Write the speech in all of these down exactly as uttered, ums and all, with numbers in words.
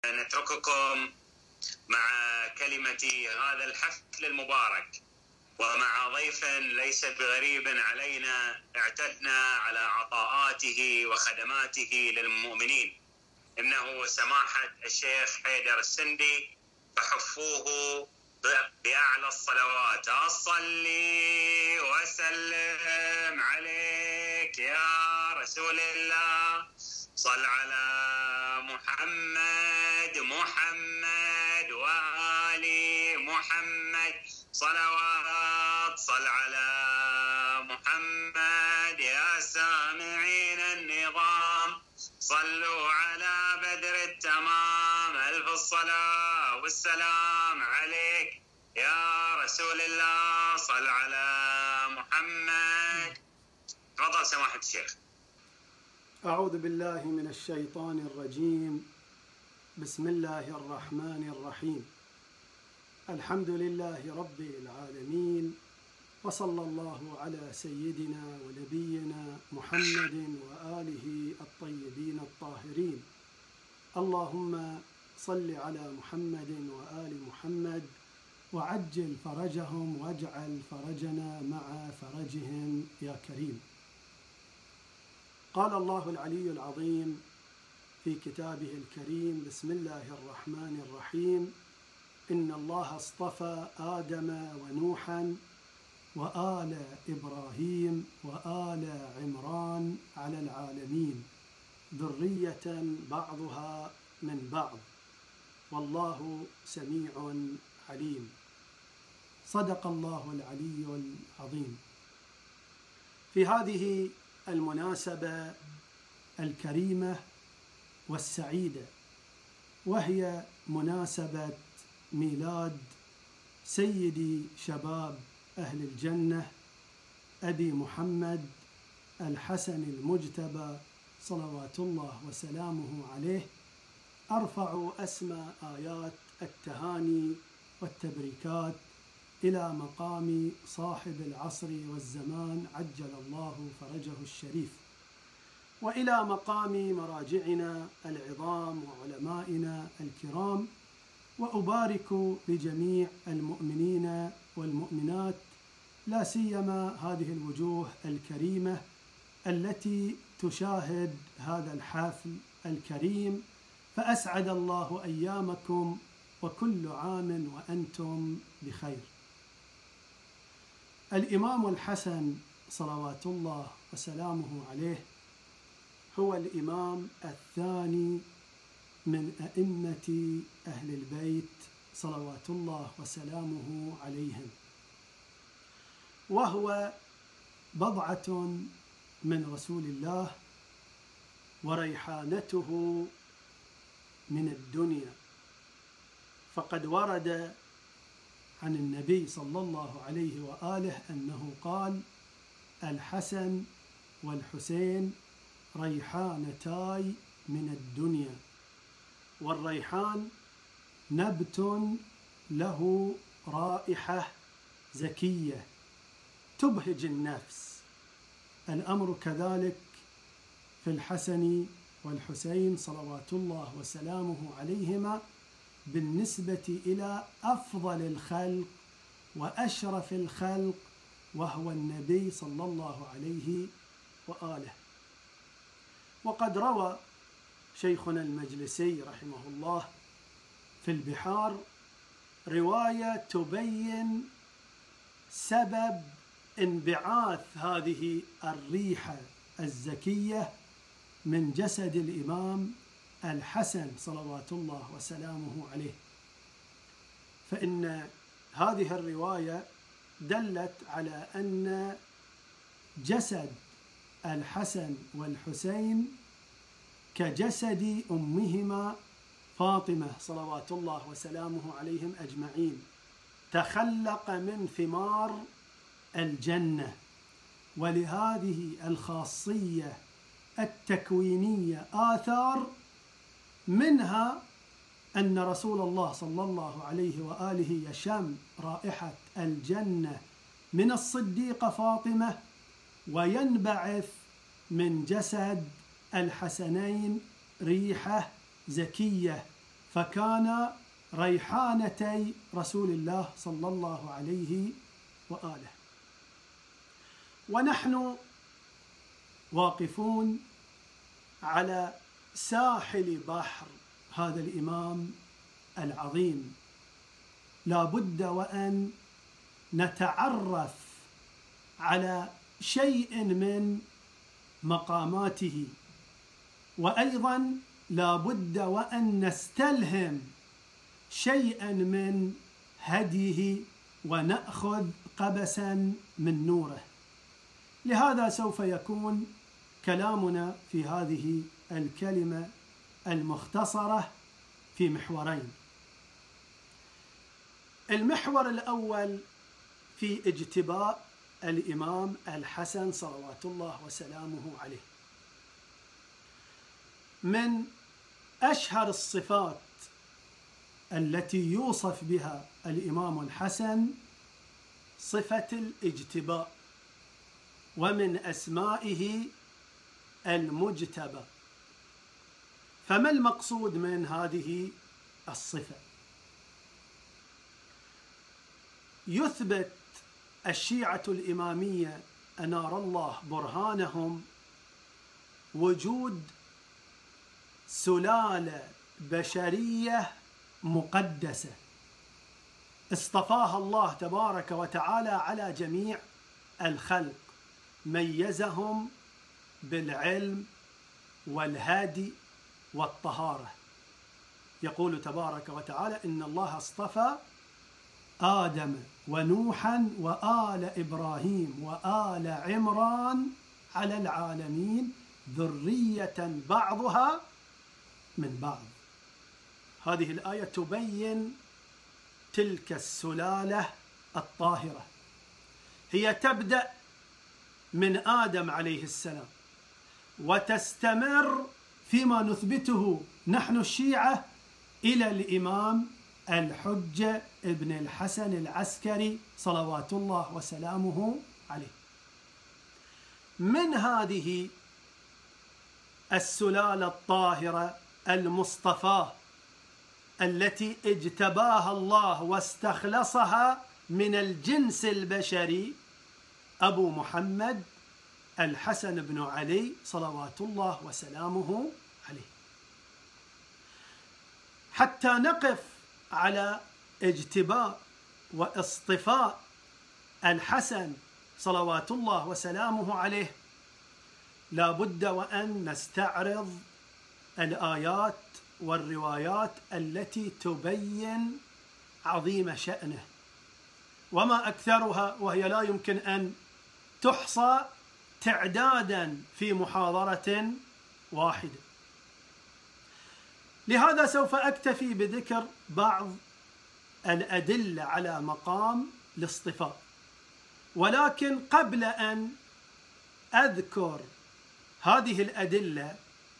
نترككم مع كلمة هذا الحفل المبارك ومع ضيف ليس بغريب علينا، اعتدنا على عطاءاته وخدماته للمؤمنين، إنه سماحة الشيخ حيدر السندي، فحفوه بأعلى الصلوات. أصلي وسلم عليك يا رسول الله، صل على محمد محمد وآل محمد صلوات، صل على محمد يا سامعين النظام، صلوا على بدر التمام، ألف الصلاة والسلام عليك يا رسول الله، صل على محمد. تفضل سماحة الشيخ. أعوذ بالله من الشيطان الرجيم. بسم الله الرحمن الرحيم. الحمد لله رب العالمين، وصلى الله على سيدنا ونبينا محمد وآله الطيبين الطاهرين. اللهم صل على محمد وآل محمد وعجل فرجهم واجعل فرجنا مع فرجهم يا كريم. قال الله العلي العظيم في كتابه الكريم: بسم الله الرحمن الرحيم. إن الله اصطفى آدم ونوحا وآل إبراهيم وآل عمران على العالمين، ذرية بعضها من بعض، والله سميع عليم. صدق الله العلي العظيم. في هذه المناسبة الكريمة والسعيدة، وهي مناسبة ميلاد سيدي شباب أهل الجنة أبي محمد الحسن المجتبى صلوات الله وسلامه عليه، أرفع أسمى آيات التهاني والتبريكات إلى مقام صاحب العصر والزمان عجل الله فرجه الشريف، وإلى مقام مراجعنا العظام وعلمائنا الكرام، وأبارك لجميع المؤمنين والمؤمنات، لا سيما هذه الوجوه الكريمة التي تشاهد هذا الحفل الكريم، فأسعد الله أيامكم وكل عام وأنتم بخير. الإمام الحسن صلوات الله وسلامه عليه هو الإمام الثاني من أئمة أهل البيت صلوات الله وسلامه عليهم، وهو بضعة من رسول الله وريحانته من الدنيا، فقد ورد عن النبي صلى الله عليه وآله أنه قال: الحسن والحسين ريحانتاي من الدنيا. والريحان نبت له رائحة زكية تبهج النفس. الأمر كذلك في الحسن والحسين صلوات الله وسلامه عليهما بالنسبة إلى أفضل الخلق وأشرف الخلق، وهو النبي صلى الله عليه وآله. وقد روى شيخنا المجلسي رحمه الله في البحار رواية تبين سبب انبعاث هذه الريحة الزكية من جسد الإمام الحسن صلوات الله وسلامه عليه، فإن هذه الرواية دلت على أن جسد الحسن والحسين كجسد أمهما فاطمة صلوات الله وسلامه عليهم أجمعين، تخلق من ثمار الجنة. ولهذه الخاصية التكوينية آثار، منها أن رسول الله صلى الله عليه وآله يشم رائحة الجنة من الصديقة فاطمة، وينبعث من جسد الحسنين ريحة زكية فكان ريحانتي رسول الله صلى الله عليه وآله. ونحن واقفون على ساحل بحر هذا الإمام العظيم، لا بد وأن نتعرف على شيء من مقاماته، وأيضا لا بد وأن نستلهم شيئا من هديه ونأخذ قبسا من نوره. لهذا سوف يكون كلامنا في هذه الكلمة المختصرة في محورين. المحور الأول في اجتباء الإمام الحسن صلوات الله وسلامه عليه. من أشهر الصفات التي يوصف بها الإمام الحسن صفة الاجتباء، ومن أسمائه المجتبى. فما المقصود من هذه الصفة؟ يثبت الشيعة الإمامية أنار الله برهانهم وجود سلالة بشرية مقدسة اصطفاها الله تبارك وتعالى على جميع الخلق، ميزهم بالعلم والهادي والطهارة. يقول تبارك وتعالى: إن الله اصطفى آدم ونوحا وآل إبراهيم وآل عمران على العالمين ذرية بعضها من بعض. هذه الآية تبين تلك السلالة الطاهرة، هي تبدأ من آدم عليه السلام وتستمر فيما نثبته نحن الشيعة إلى الإمام الحجة ابن الحسن العسكري صلوات الله وسلامه عليه. من هذه السلالة الطاهرة المصطفاة التي اجتباها الله واستخلصها من الجنس البشري أبو محمد الحسن بن علي صلوات الله وسلامه عليه. حتى نقف على اجتباء واصطفاء الحسن صلوات الله وسلامه عليه لا بد وأن نستعرض الآيات والروايات التي تبين عظيم شأنه، وما أكثرها، وهي لا يمكن أن تحصى تعدادا في محاضرة واحدة. لهذا سوف أكتفي بذكر بعض الأدلة على مقام الاصطفاء، ولكن قبل أن أذكر هذه الأدلة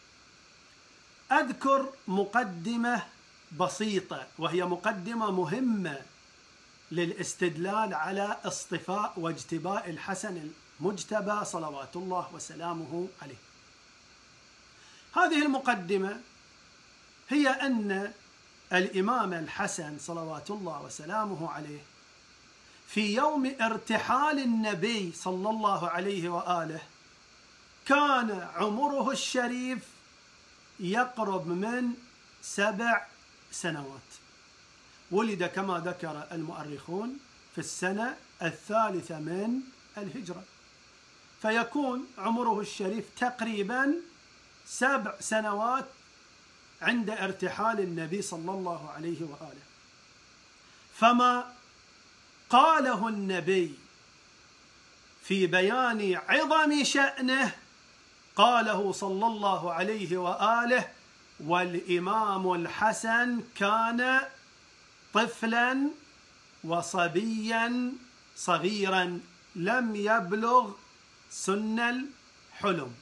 أذكر مقدمة بسيطة، وهي مقدمة مهمة للاستدلال على اصطفاء واجتباء الحسن المجتبى صلوات الله وسلامه عليه. هذه المقدمة هي أن الإمام الحسن صلوات الله وسلامه عليه في يوم ارتحال النبي صلى الله عليه وآله كان عمره الشريف يقرب من سبع سنوات. ولد كما ذكر المؤرخون في السنة الثالثة من الهجرة، فيكون عمره الشريف تقريبا سبع سنوات عند ارتحال النبي صلى الله عليه وآله. فما قاله النبي في بيان عظم شأنه قاله صلى الله عليه وآله: والإمام الحسن كان طفلا وصبيا صغيرا لم يبلغ سن الحلم.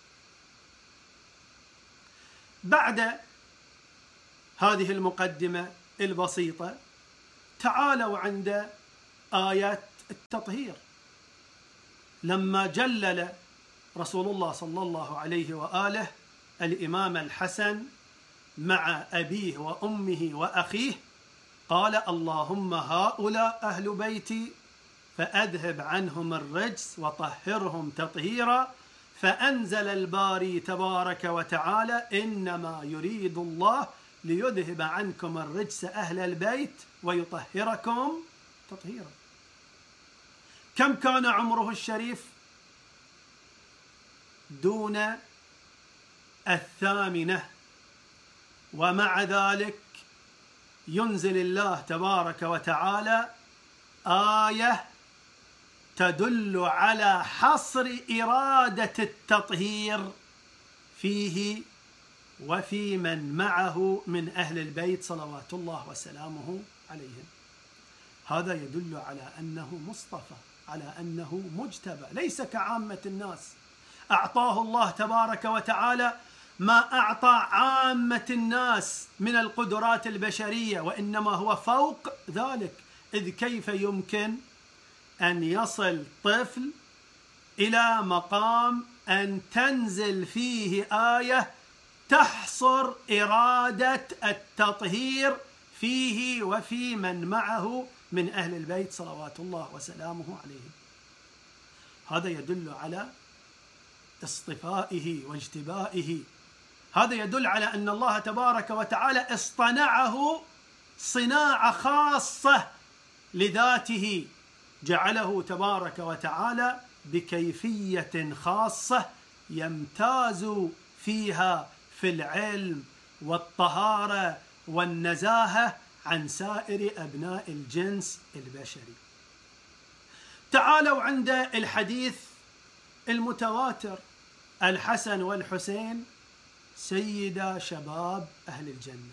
بعد هذه المقدمة البسيطة تعالوا عند آيات التطهير. لما جلل رسول الله صلى الله عليه وآله الإمام الحسن مع أبيه وأمه وأخيه قال اللهم هؤلاء أهل بيتي فأذهب عنهم الرجس وطهرهم تطهيرا، فأنزل الباري تبارك وتعالى إنما يريد الله ليذهب عنكم الرجس أهل البيت ويطهركم تطهيرا. كم كان عمره الشريف؟ دون الثامنة، ومع ذلك ينزل الله تبارك وتعالى آية تدل على حصر إرادة التطهير فيه وفي من معه من أهل البيت صلوات الله وسلامه عليهم. هذا يدل على أنه مصطفى، على أنه مجتبى، ليس كعامة الناس. أعطاه الله تبارك وتعالى ما أعطى عامة الناس من القدرات البشرية، وإنما هو فوق ذلك. إذ كيف يمكن أن يصل طفل إلى مقام أن تنزل فيه آية تحصر إرادة التطهير فيه وفي من معه من أهل البيت صلوات الله وسلامه عليهم؟ هذا يدل على اصطفائه واجتبائه. هذا يدل على أن الله تبارك وتعالى اصطنعه صناعة خاصة لذاته، جعله تبارك وتعالى بكيفية خاصة يمتاز فيها في العلم والطهارة والنزاهة عن سائر أبناء الجنس البشري. تعالوا عند الحديث المتواتر: الحسن والحسين سيدا شباب أهل الجنة.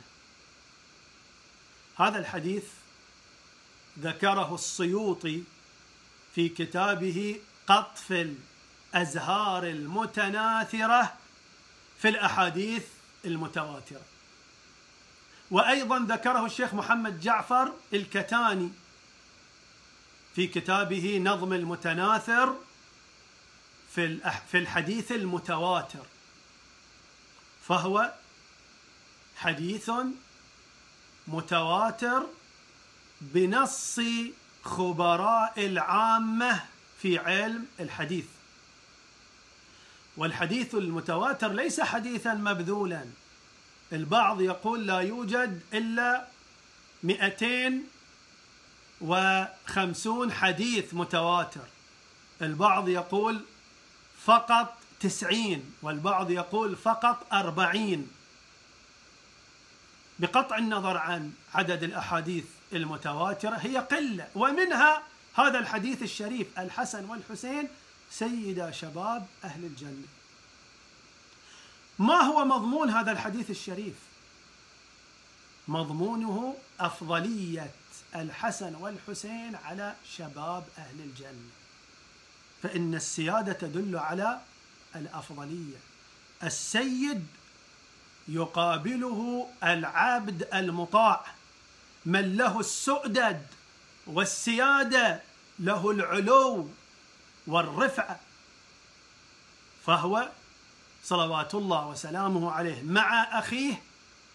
هذا الحديث ذكره السيوطي في كتابه قطف الأزهار المتناثرة في الأحاديث المتواترة، وأيضا ذكره الشيخ محمد جعفر الكتاني في كتابه نظم المتناثر في الحديث المتواتر. فهو حديث متواتر بنص خبراء العامة في علم الحديث. والحديث المتواتر ليس حديثا مبذولا. البعض يقول لا يوجد إلا مئتين وخمسون حديث متواتر، البعض يقول فقط تسعين، والبعض يقول فقط أربعين، بقطع النظر عن عدد الأحاديث المتواترة هي قلة. ومنها هذا الحديث الشريف: الحسن والحسين سيدا شباب أهل الجنة. ما هو مضمون هذا الحديث الشريف؟ مضمونه أفضلية الحسن والحسين على شباب أهل الجنة، فإن السيادة تدل على الأفضلية. السيد يقابله العبد المطاع، من له السؤدد والسيادة، له العلو والرفعة، فهو صلوات الله وسلامه عليه مع أخيه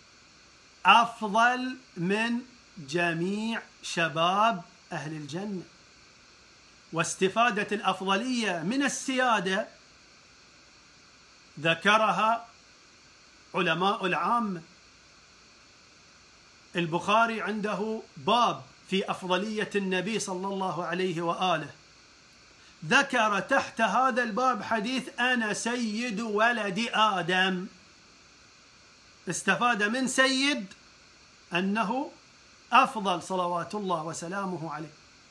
أفضل من جميع شباب أهل الجنة. واستفادة الأفضلية من السيادة ذكرها علماء العامة. البخاري عنده باب في أفضلية النبي صلى الله عليه وآله، ذكر تحت هذا الباب حديث أنا سيد ولد آدم. استفاد من سيد أنه أفضل صلوات الله وسلامه عليه.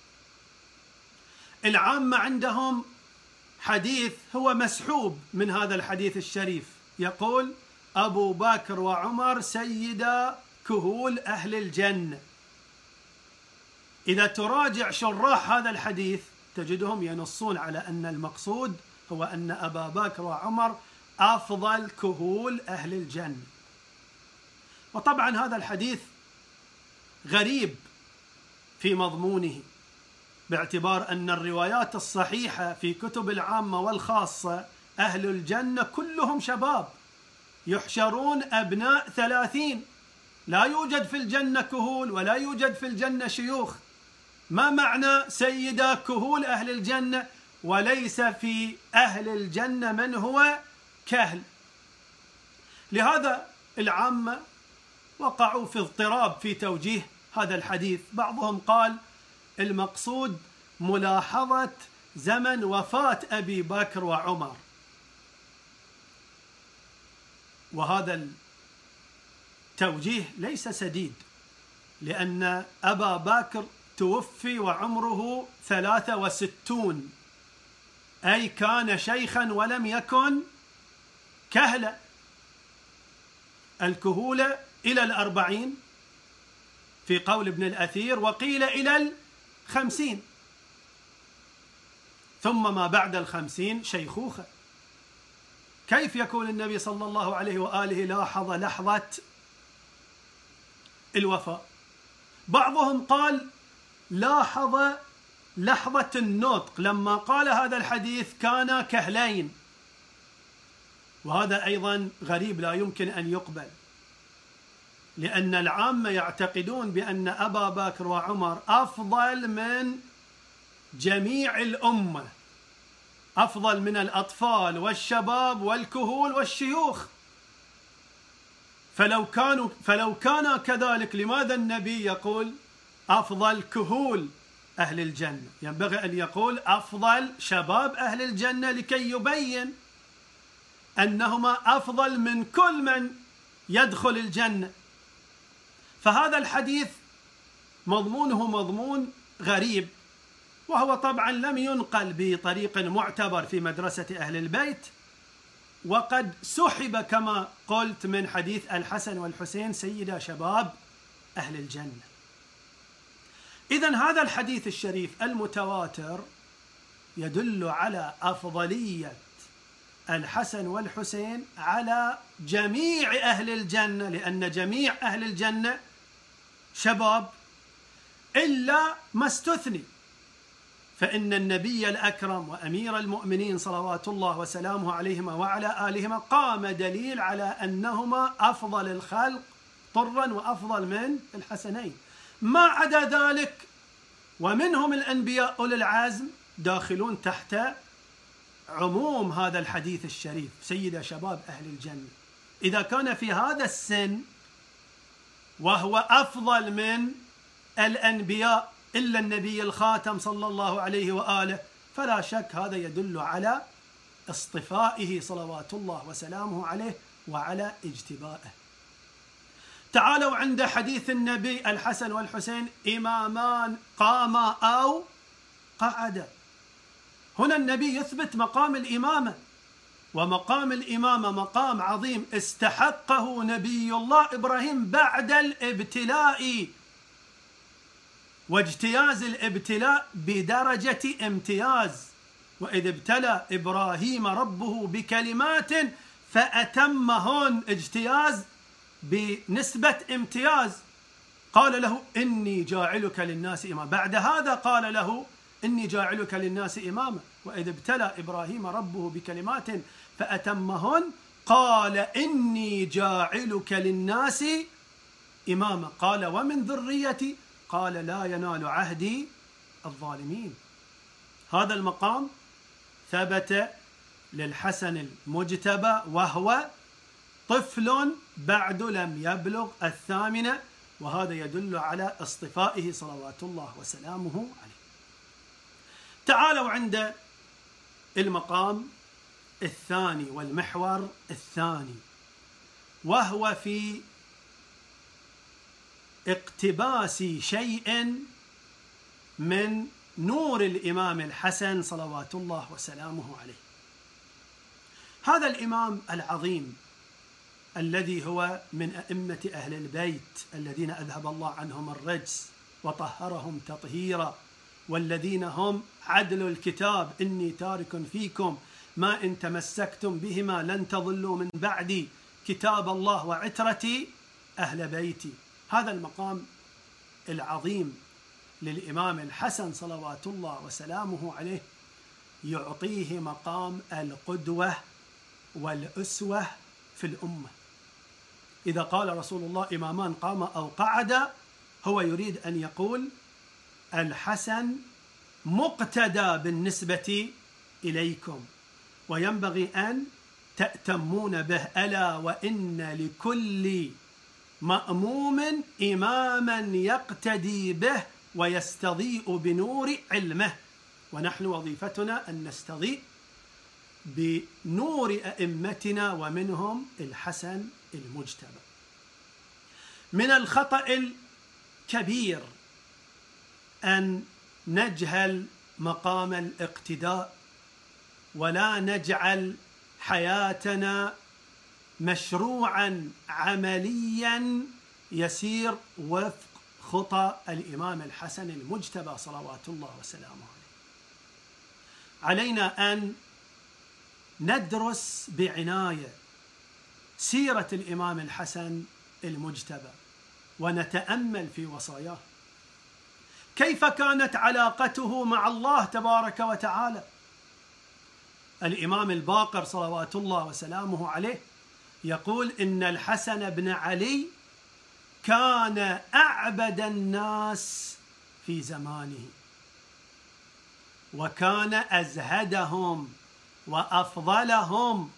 العامة عندهم حديث هو مسحوب من هذا الحديث الشريف، يقول أبو بكر وعمر سيدا كهول أهل الجنة. إذا تراجع شراح هذا الحديث تجدهم ينصون على أن المقصود هو أن أبا بكر وعمر أفضل كهول أهل الجنة. وطبعا هذا الحديث غريب في مضمونه، باعتبار أن الروايات الصحيحة في كتب العامة والخاصة أهل الجنة كلهم شباب، يحشرون أبناء ثلاثين، لا يوجد في الجنة كهول ولا يوجد في الجنة شيوخ. ما معنى سيدا كهول أهل الجنة وليس في أهل الجنة من هو كهل؟ لهذا العامة وقعوا في اضطراب في توجيه هذا الحديث. بعضهم قال المقصود ملاحظة زمن وفاة أبي بكر وعمر، وهذا التوجيه ليس سديد، لأن أبا بكر توفي وعمره ثلاثة وستون، أي كان شيخا ولم يكن كهلا. الكهولة إلى الأربعين في قول ابن الأثير، وقيل إلى الخمسين، ثم ما بعد الخمسين شيخوخة. كيف يكون النبي صلى الله عليه وآله لاحظ لحظة الوفاة؟ بعضهم قال لاحظ لحظة النطق، لما قال هذا الحديث كان كهلين، وهذا أيضا غريب لا يمكن أن يقبل، لأن العامة يعتقدون بأن أبا بكر وعمر أفضل من جميع الأمة، أفضل من الأطفال والشباب والكهول والشيوخ. فلو كانوا فلو كان كذلك لماذا النبي يقول أفضل كهول أهل الجنة؟ ينبغي أن يقول أفضل شباب أهل الجنة لكي يبين أنهما أفضل من كل من يدخل الجنة. فهذا الحديث مضمونه مضمون غريب، وهو طبعا لم ينقل بطريق معتبر في مدرسة أهل البيت، وقد سحب كما قلت من حديث الحسن والحسين سيدا شباب أهل الجنة. إذن هذا الحديث الشريف المتواتر يدل على أفضلية الحسن والحسين على جميع أهل الجنة، لأن جميع أهل الجنة شباب إلا ما استثني، فإن النبي الأكرم وأمير المؤمنين صلوات الله وسلامه عليهما وعلى آلهما قام دليل على أنهما أفضل الخلق طرا وأفضل من الحسنين. ما عدا ذلك ومنهم الأنبياء أولي العزم داخلون تحت عموم هذا الحديث الشريف سيد شباب أهل الجنة. إذا كان في هذا السن وهو أفضل من الأنبياء إلا النبي الخاتم صلى الله عليه وآله، فلا شك هذا يدل على اصطفائه صلوات الله وسلامه عليه وعلى اجتبائه. تعالوا عند حديث النبي الحسن والحسين إمامان قاما أو قعدا. هنا النبي يثبت مقام الإمامة، ومقام الإمامة مقام عظيم استحقه نبي الله إبراهيم بعد الابتلاء، واجتياز الابتلاء بدرجة امتياز. وإذ ابتلى إبراهيم ربه بكلمات فأتمهن، اجتياز بنسبة امتياز. قال له إني جاعلك للناس إماما، بعد هذا قال له إني جاعلك للناس إماما. وإذ ابتلى إبراهيم ربه بكلمات فأتمهن قال إني جاعلك للناس إماما. قال ومن ذريتي؟ قال لا ينال عهدي الظالمين. هذا المقام ثبت للحسن المجتبى وهو طفل بعد لم يبلغ الثامنة، وهذا يدل على اصطفائه صلوات الله وسلامه عليه. تعالوا عند المقام الثاني والمحور الثاني، وهو في اقتباس شيء من نور الإمام الحسن صلوات الله وسلامه عليه. هذا الإمام العظيم الذي هو من أئمة أهل البيت الذين أذهب الله عنهم الرجس وطهرهم تطهيرا، والذين هم عدل الكتاب، إني تارك فيكم ما إن تمسكتم بهما لن تضلوا من بعدي، كتاب الله وعترتي أهل بيتي. هذا المقام العظيم للإمام الحسن صلوات الله وسلامه عليه يعطيه مقام القدوة والأسوة في الأمة. إذا قال رسول الله إمامان قام أو قعد هو يريد أن يقول الحسن مقتدى بالنسبة إليكم، وينبغي أن تأتمون به. ألا وإن لكل مأموم إماما يقتدي به ويستضيء بنور علمه، ونحن وظيفتنا أن نستضيء بنور أئمتنا ومنهم الحسن المجتبى. من الخطأ الكبير أن نجهل مقام الاقتداء ولا نجعل حياتنا مشروعا عمليا يسير وفق خطى الإمام الحسن المجتبى صلوات الله وسلامه عليه. علينا أن ندرس بعناية سيرة الإمام الحسن المجتبى ونتأمل في وصاياه، كيف كانت علاقته مع الله تبارك وتعالى. الإمام الباقر صلوات الله وسلامه عليه يقول إن الحسن بن علي كان أعبد الناس في زمانه، وكان أزهدهم وأفضلهم،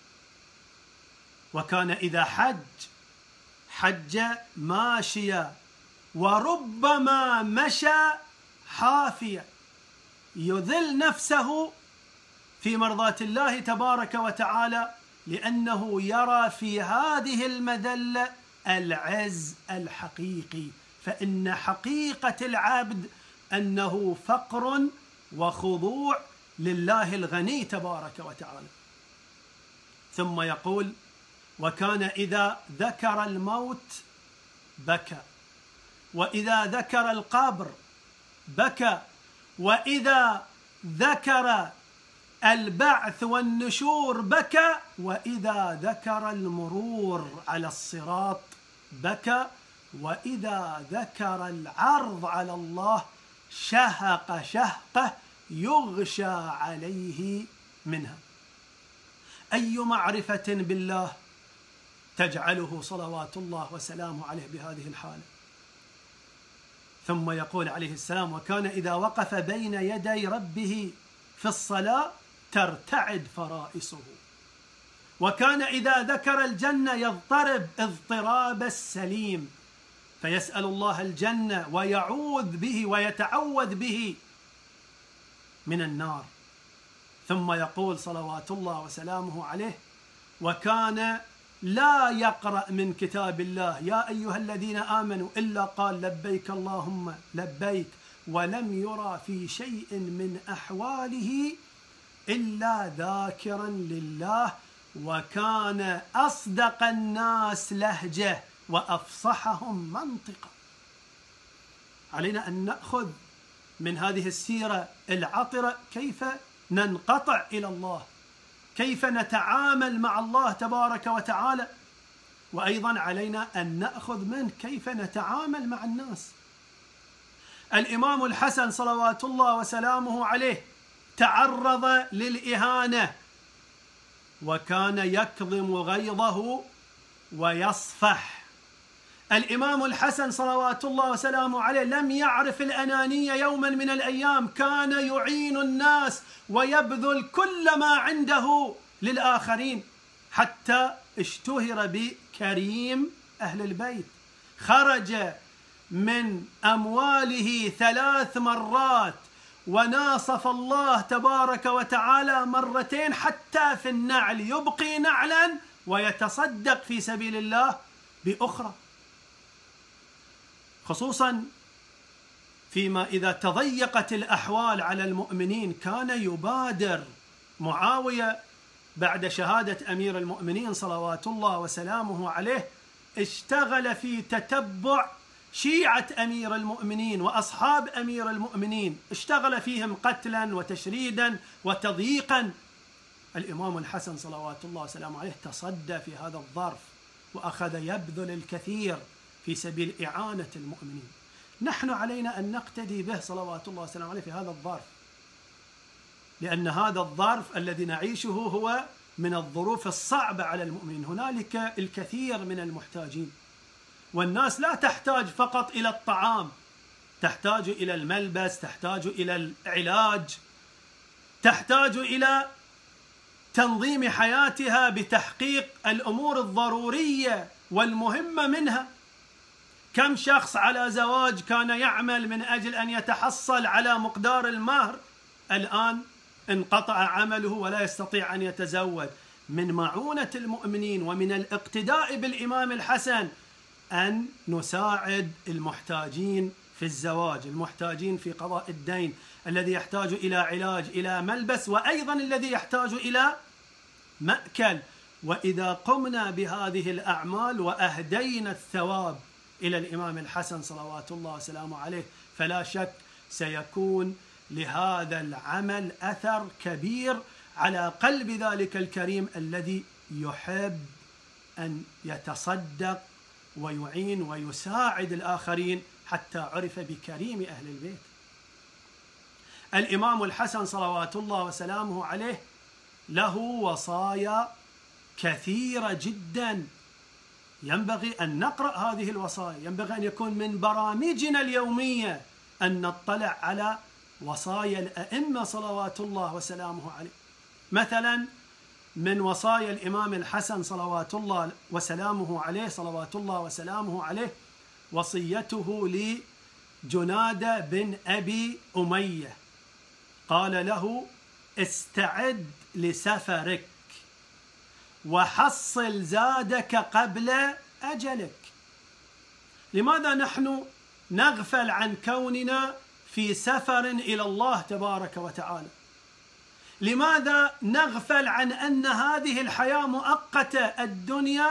وكان إذا حج حج ماشيا وربما مشى حافيا يذل نفسه في مرضاة الله تبارك وتعالى، لأنه يرى في هذه المذلة العز الحقيقي. فإن حقيقة العبد أنه فقر وخضوع لله الغني تبارك وتعالى. ثم يقول وكان إذا ذكر الموت بكى، وإذا ذكر القبر بكى، وإذا ذكر البعث والنشور بكى، وإذا ذكر المرور على الصراط بكى، وإذا ذكر العرض على الله شهق شهقه يغشى عليه منها. أي معرفة بالله تجعله صلوات الله وسلامه عليه بهذه الحالة. ثم يقول عليه السلام وكان إذا وقف بين يدي ربه في الصلاة ترتعد فرائصه، وكان إذا ذكر الجنة يضطرب اضطراب السليم فيسأل الله الجنة ويعوذ به ويتعوذ به من النار. ثم يقول صلوات الله وسلامه عليه وكان لا يقرأ من كتاب الله يا أيها الذين آمنوا إلا قال لبيك اللهم لبيك، ولم يرى في شيء من أحواله إلا ذاكرا لله، وكان أصدق الناس لهجة وأفصحهم منطقا. علينا أن نأخذ من هذه السيرة العطرة كيف ننقطع إلى الله، كيف نتعامل مع الله تبارك وتعالى، وأيضا علينا أن نأخذ منه كيف نتعامل مع الناس. الإمام الحسن صلوات الله وسلامه عليه تعرض للإهانة وكان يكظم غيظه ويصفح. الإمام الحسن صلوات الله وسلامه عليه لم يعرف الأنانية يوما من الأيام، كان يعين الناس ويبذل كل ما عنده للآخرين، حتى اشتهر بكريم أهل البيت. خرج من أمواله ثلاث مرات وناصف الله تبارك وتعالى مرتين، حتى في النعل يبقي نعلا ويتصدق في سبيل الله بأخرى، خصوصا فيما إذا تضيقت الأحوال على المؤمنين. كان يبادر معاوية بعد شهادة أمير المؤمنين صلوات الله وسلامه عليه، اشتغل في تتبع شيعة أمير المؤمنين وأصحاب أمير المؤمنين، اشتغل فيهم قتلا وتشريدا وتضييقا. الإمام الحسن صلوات الله وسلامه عليه تصدى في هذا الظرف وأخذ يبذل الكثير في سبيل إعانة المؤمنين. نحن علينا أن نقتدي به صلوات الله وسلامه عليه في هذا الظرف، لأن هذا الظرف الذي نعيشه هو من الظروف الصعبة على المؤمنين. هنالك الكثير من المحتاجين، والناس لا تحتاج فقط إلى الطعام، تحتاج إلى الملبس، تحتاج إلى العلاج، تحتاج إلى تنظيم حياتها بتحقيق الأمور الضرورية والمهمة منها. كم شخص على زواج كان يعمل من أجل أن يتحصل على مقدار المهر، الآن انقطع عمله ولا يستطيع أن يتزوج. من معونة المؤمنين ومن الاقتداء بالإمام الحسن أن نساعد المحتاجين في الزواج، المحتاجين في قضاء الدين، الذي يحتاج إلى علاج، إلى ملبس، وأيضا الذي يحتاج إلى مأكل. وإذا قمنا بهذه الأعمال وأهدينا الثواب إلى الإمام الحسن صلوات الله وسلامه عليه، فلا شك سيكون لهذا العمل أثر كبير على قلب ذلك الكريم الذي يحب أن يتصدق ويعين ويساعد الآخرين، حتى عرف بكريم أهل البيت. الإمام الحسن صلوات الله وسلامه عليه له وصايا كثيرة جدا، ينبغي أن نقرأ هذه الوصايا، ينبغي أن يكون من برامجنا اليومية أن نطلع على وصايا الأئمة صلوات الله وسلامه عليه. مثلا من وصايا الإمام الحسن صلوات الله وسلامه عليه صلوات الله وسلامه عليه وصيته لجنادة بن أبي أمية، قال له: استعد لسفرك وحصل زادك قبل أجلك. لماذا نحن نغفل عن كوننا في سفر إلى الله تبارك وتعالى؟ لماذا نغفل عن أن هذه الحياة مؤقتة؟ الدنيا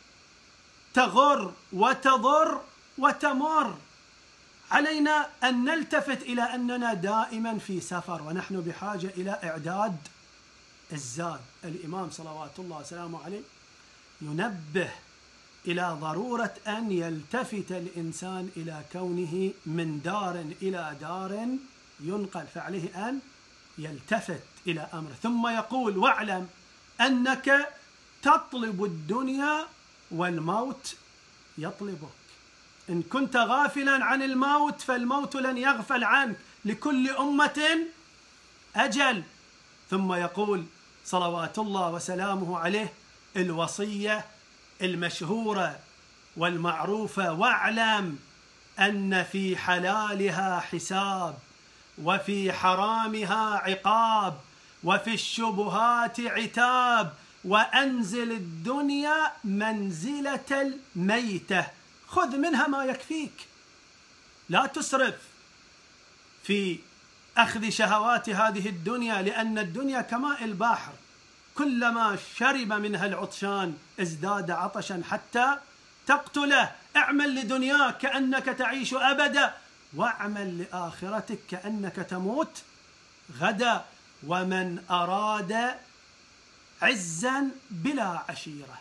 تغر وتضر وتمر، علينا أن نلتفت إلى أننا دائما في سفر، ونحن بحاجة إلى إعداد الزاد. الإمام صلوات الله وسلامه عليه ينبه إلى ضرورة أن يلتفت الإنسان إلى كونه من دار إلى دار ينقل، فعليه أن يلتفت إلى أمره. ثم يقول: واعلم أنك تطلب الدنيا والموت يطلبك. إن كنت غافلا عن الموت فالموت لن يغفل عنك، لكل أمة أجل. ثم يقول صلوات الله وسلامه عليه الوصية المشهورة والمعروفة: واعلم أن في حلالها حساب، وفي حرامها عقاب، وفي الشبهات عتاب، وأنزل الدنيا منزلة الميتة، خذ منها ما يكفيك، لا تسرف في أخذ شهوات هذه الدنيا، لأن الدنيا كماء البحر، كلما شرب منها العطشان ازداد عطشا حتى تقتله. اعمل لدنياك كأنك تعيش أبدا، واعمل لآخرتك كأنك تموت غدا. ومن أراد عزا بلا عشيرة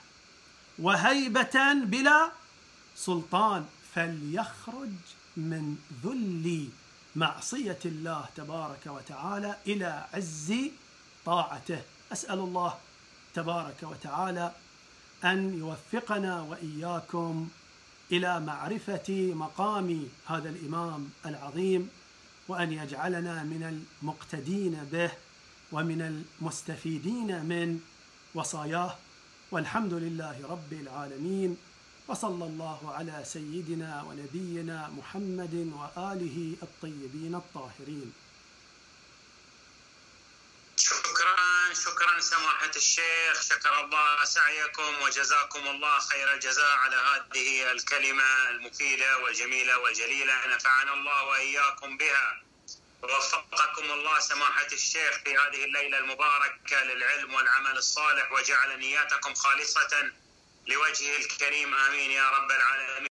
وهيبة بلا سلطان فليخرج من ذل معصية الله تبارك وتعالى إلى عز طاعته. أسأل الله تبارك وتعالى أن يوفقنا وإياكم إلى معرفة مقام هذا الإمام العظيم، وأن يجعلنا من المقتدين به ومن المستفيدين من وصاياه. والحمد لله رب العالمين، وصلى الله على سيدنا ونبينا محمد وآله الطيبين الطاهرين. شكرا شكرا سماحة الشيخ، شكر الله سعيكم وجزاكم الله خير الجزاء على هذه الكلمة المفيدة والجميلة والجليلة، نفعنا الله وإياكم بها. ووفقكم الله سماحة الشيخ في هذه الليلة المباركة للعلم والعمل الصالح، وجعل نياتكم خالصة لوجهه الكريم، آمين يا رب العالمين.